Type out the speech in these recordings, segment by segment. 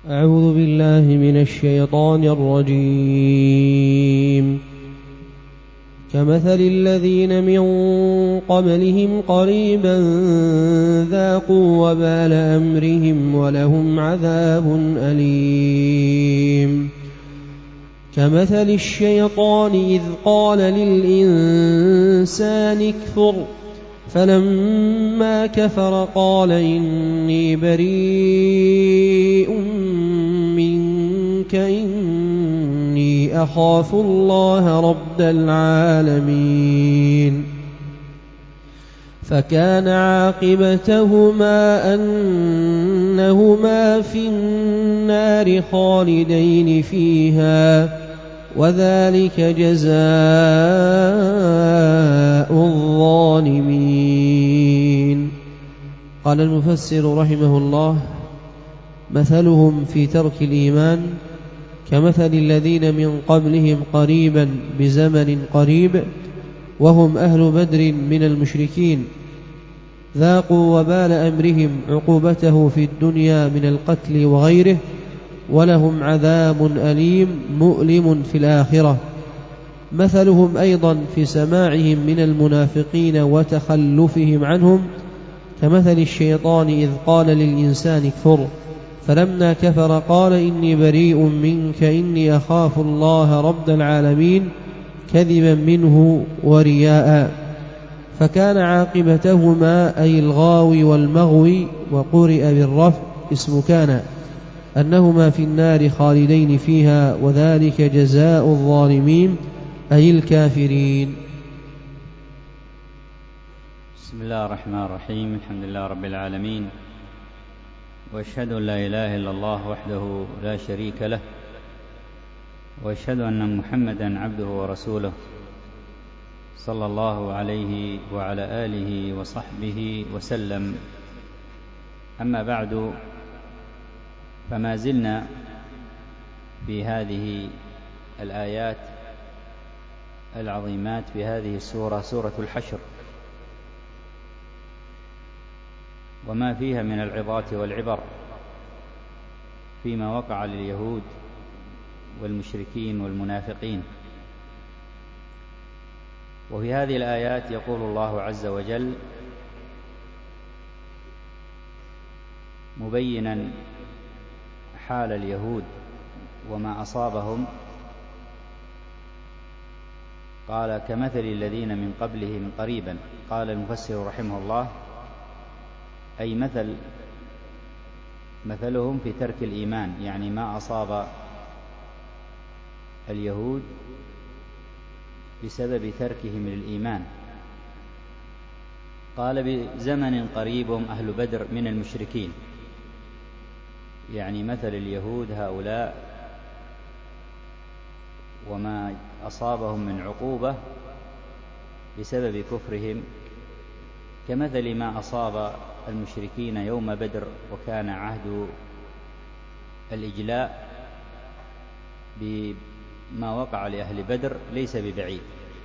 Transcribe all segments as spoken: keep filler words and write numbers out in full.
أعوذ بالله من الشيطان الرجيم. كمثل الذين من قبلهم قريبا ذاقوا وبال أمرهم ولهم عذاب أليم. كمثل الشيطان إذ قال للإنسان اكفر فلما كفر قال إني بريء منك إني أخاف الله رب العالمين. فكان عاقبتهما أنهما في النار خالدين فيها وذلك جزاء الظالمين. قال المفسر رحمه الله: مثلهم في ترك الإيمان كمثل الذين من قبلهم قريبا بزمن قريب، وهم أهل بدر من المشركين، ذاقوا وبال أمرهم عقوبته في الدنيا من القتل وغيره، ولهم عذاب أليم مؤلم في الآخرة. مثلهم أيضا في سماعهم من المنافقين وتخلفهم عنهم كمثل الشيطان إذ قال للإنسان اكفر فلما كفر قال إني بريء منك إني أخاف الله رب العالمين، كذبا منه ورياء. فكان عاقبتهما أي الغاوي والمغوي، وقرئ بالرفع اسم كان، أنهما في النار خالدين فيها وذلك جزاء الظالمين أي الكافرين. بسم الله الرحمن الرحيم. الحمد لله رب العالمين، وأشهد أن لا إله إلا الله وحده لا شريك له، وأشهد أن محمدا عبده ورسوله صلى الله عليه وعلى آله وصحبه وسلم. أما بعد، فما زلنا في هذه الآيات العظيمات في هذه السورة، سورة الحشر، وما فيها من العظات والعبر فيما وقع لليهود والمشركين والمنافقين. وفي هذه الآيات يقول الله عز وجل مبينا حال اليهود وما أصابهم، قال كمثل الذين من قبلهم قريبا. قال المفسر رحمه الله أي مثل مثلهم في ترك الإيمان، يعني ما أصاب اليهود بسبب تركهم للإيمان. قال بزمن قريب أهل بدر من المشركين، يعني مثل اليهود هؤلاء وما أصابهم من عقوبة بسبب كفرهم كمثل ما أصاب المشركين يوم بدر، وكان عهد الإجلاء بما وقع لأهل بدر ليس ببعيد.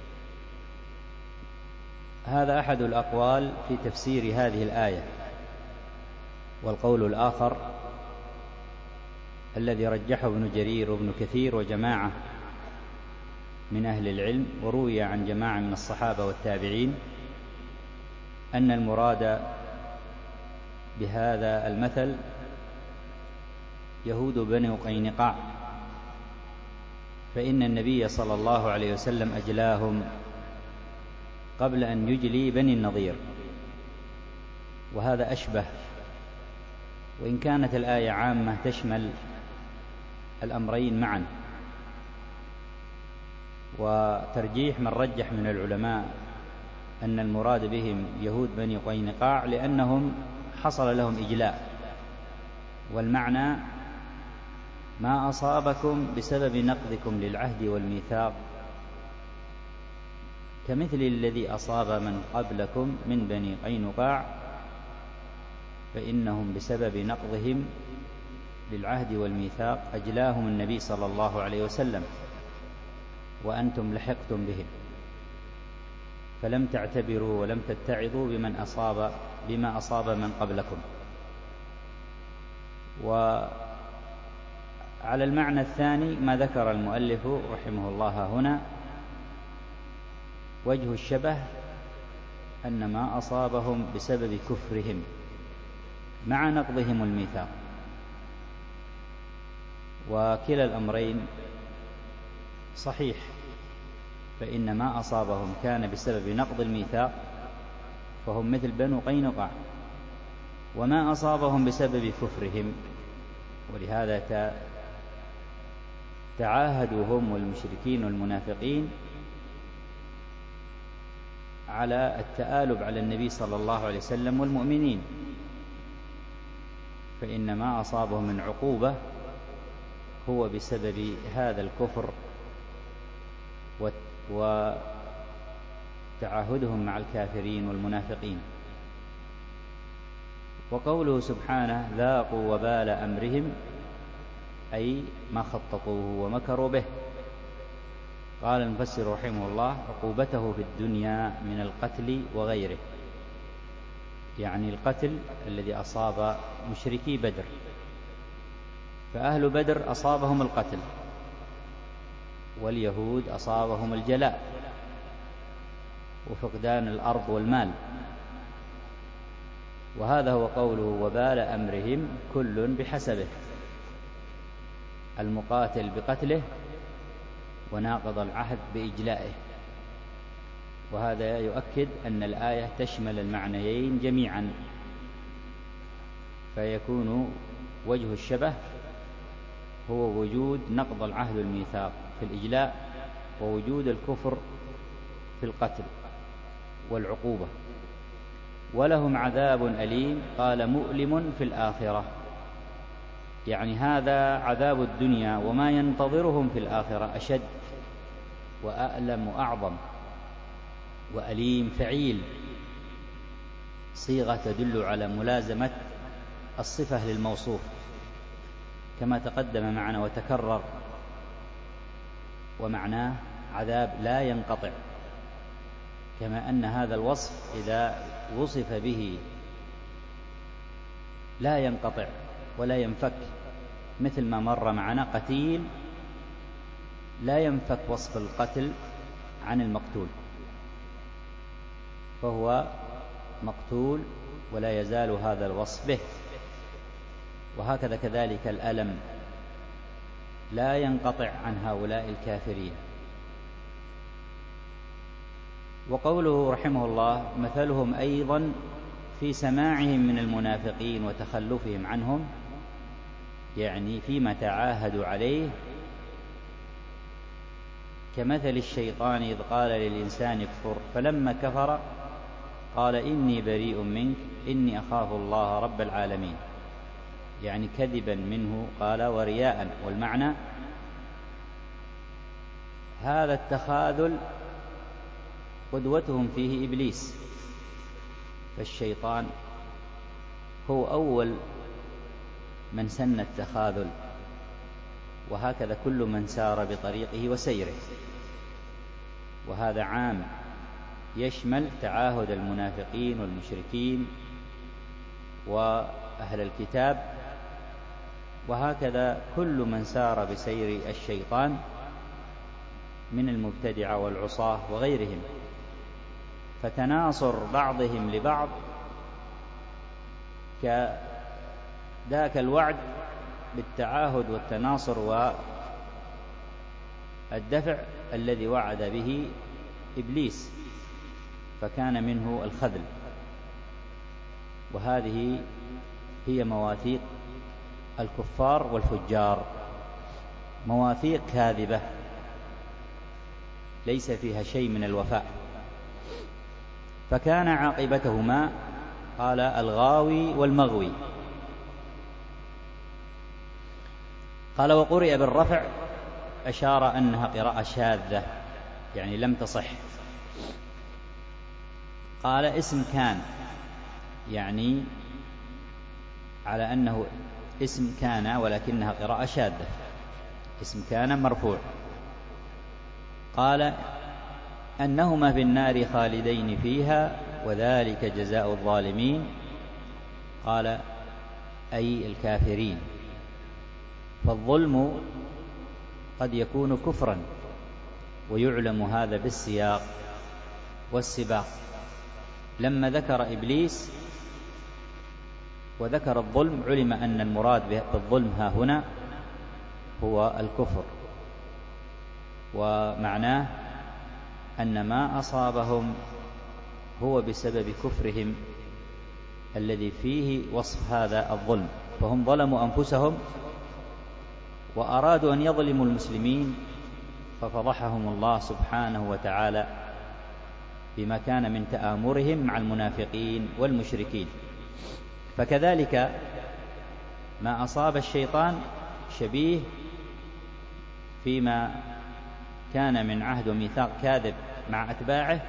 هذا أحد الأقوال في تفسير هذه الآية. والقول الآخر الذي رجحه ابن جرير وابن كثير وجماعة من أهل العلم، وروي عن جماعة من الصحابة والتابعين، أن المراد بهذا المثل يهود بني قينقاع، فإن النبي صلى الله عليه وسلم أجلاهم قبل أن يجلي بني النضير، وهذا أشبه. وإن كانت الآية عامة تشمل الأمرين معا. وترجيح من رجح من العلماء أن المراد بهم يهود بني قينقاع لأنهم حصل لهم إجلاء، والمعنى ما أصابكم بسبب نقضكم للعهد والميثاق كمثل الذي أصاب من قبلكم من بني قينقاع، فإنهم بسبب نقضهم للعهد والميثاق أجلاهم النبي صلى الله عليه وسلم، وأنتم لحقتم بهم، فلم تعتبروا ولم تتعظوا بمن أصاب بما أصاب من قبلكم. على المعنى الثاني ما ذكر المؤلف رحمه الله هنا، وجه الشبه أن ما أصابهم بسبب كفرهم مع نقضهم الميثاق، وكلا الأمرين صحيح، فإن ما أصابهم كان بسبب نقض الميثاق فهم مثل بنو قينقاع، وما أصابهم بسبب كفرهم، ولهذا تعاهدوا هم والمشركين والمنافقين على التآلب على النبي صلى الله عليه وسلم والمؤمنين، فإن ما أصابهم من عقوبة هو بسبب هذا الكفر وتعاهدهم مع الكافرين والمنافقين. وقوله سبحانه ذاقوا وبال أمرهم، أي ما خططوه ومكروا به. قال المفسر رحمه الله عقوبته في الدنيا من القتل وغيره، يعني القتل الذي أصاب مشركي بدر، فأهل بدر أصابهم القتل، واليهود أصابهم الجلاء وفقدان الأرض والمال، وهذا هو قوله وبال أمرهم كل بحسبه، المقاتل بقتله وناقض العهد بإجلائه. وهذا يؤكد أن الآية تشمل المعنيين جميعا، فيكون وجه الشبه هو وجود نقض العهد والميثاق في الإجلاء، ووجود الكفر في القتل والعقوبة. ولهم عذاب أليم، قال مؤلم في الآخرة، يعني هذا عذاب الدنيا، وما ينتظرهم في الآخرة أشد وأألم وأعظم. وأليم فعيل، صيغة تدل على ملازمة الصفة للموصوف كما تقدم معنا وتكرر، ومعناه عذاب لا ينقطع، كما أن هذا الوصف إذا وصف به لا ينقطع ولا ينفك، مثل ما مر معنا قتيل لا ينفك وصف القتل عن المقتول، فهو مقتول ولا يزال هذا الوصف به. وهكذا كذلك الألم لا ينقطع عن هؤلاء الكافرين. وقوله رحمه الله مثلهم أيضا في سماعهم من المنافقين وتخلفهم عنهم، يعني فيما تعاهدوا عليه، كمثل الشيطان إذ قال للإنسان اكفر فلما كفر قال إني بريء منك إني أخاف الله رب العالمين، يعني كذبا منه قال ورياء. والمعنى هذا التخاذل قدوتهم فيه إبليس، فالشيطان هو أول من سن التخاذل، وهكذا كل من سار بطريقه وسيره. وهذا عام يشمل تعاهد المنافقين والمشركين وأهل الكتاب، وهكذا كل من سار بسير الشيطان من المبتدعة والعصاة وغيرهم. فتناصر بعضهم لبعض كذاك الوعد بالتعاهد والتناصر والدفع الذي وعد به إبليس، فكان منه الخذل. وهذه هي مواثيق الكفار والفجار، مواثيق كاذبة ليس فيها شيء من الوفاء. فكان عاقبتهما قال الغاوي والمغوي. قال وقرئ بالرفع، أشار أنها قراءة شاذة يعني لم تصح. قال اسم كان، يعني على أنه اسم كان ولكنها قراءة شاذة، اسم كان مرفوع. قال أنهما في النار خالدين فيها وذلك جزاء الظالمين، قال أي الكافرين. فالظلم قد يكون كفرا، ويعلم هذا بالسياق والسباق. لما ذكر إبليس وذكر الظلم علم أن المراد بالظلم ها هنا هو الكفر، ومعناه أن ما أصابهم هو بسبب كفرهم الذي فيه وصف هذا الظلم، فهم ظلموا أنفسهم وأرادوا أن يظلموا المسلمين، ففضحهم الله سبحانه وتعالى بما كان من تآمرهم مع المنافقين والمشركين. فكذلك ما أصاب الشيطان شبيه فيما كان من عهد وميثاق كاذب مع أتباعه،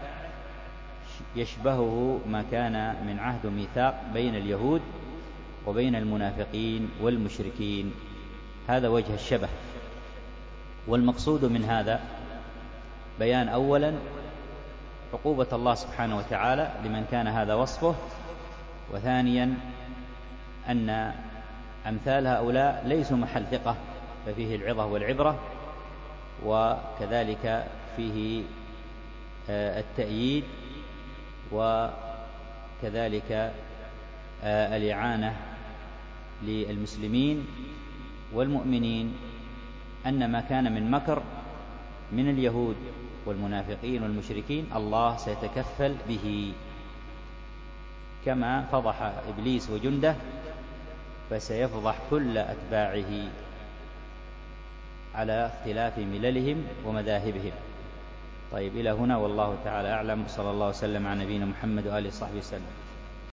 يشبهه ما كان من عهد وميثاق بين اليهود وبين المنافقين والمشركين. هذا وجه الشبه. والمقصود من هذا بيان أولا عقوبة الله سبحانه وتعالى لمن كان هذا وصفه، وثانيا أن أمثال هؤلاء ليسوا محل ثقة، ففيه العظة والعبرة، وكذلك فيه التأييد وكذلك الإعانة للمسلمين والمؤمنين، أن ما كان من مكر من اليهود والمنافقين والمشركين الله سيتكفل به، كما فضح إبليس وجنده فسيفضح كل أتباعه على اختلاف مللهم ومذاهبهم. طيب، إلى هنا والله تعالى أعلم، صلى الله وسلم على نبينا محمد وآله وصحبه وسلم.